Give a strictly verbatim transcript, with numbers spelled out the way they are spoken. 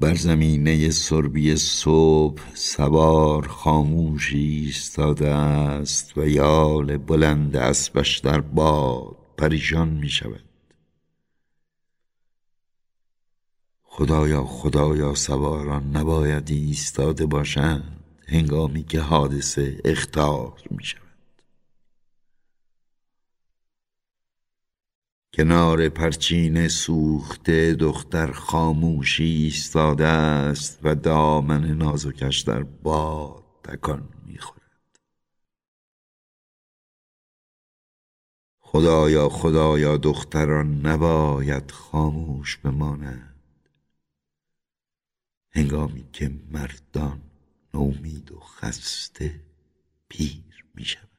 بر زمینه سربی صبح سوار خاموش ایستاده است و یال بلند اسبش در باد پریشان می شود. خدایا خدایا سواران نباید ایستاده باشند هنگامی که حادثه اخطار می شود. کنار پرچین سوخته دختر خاموشی ایستاده است و دامن نازکش در باد تکان می‌خورد. خدایا خدایا دختران نباید خاموش بمانند هنگامی که مردان نومید و خسته پیر می‌شوند.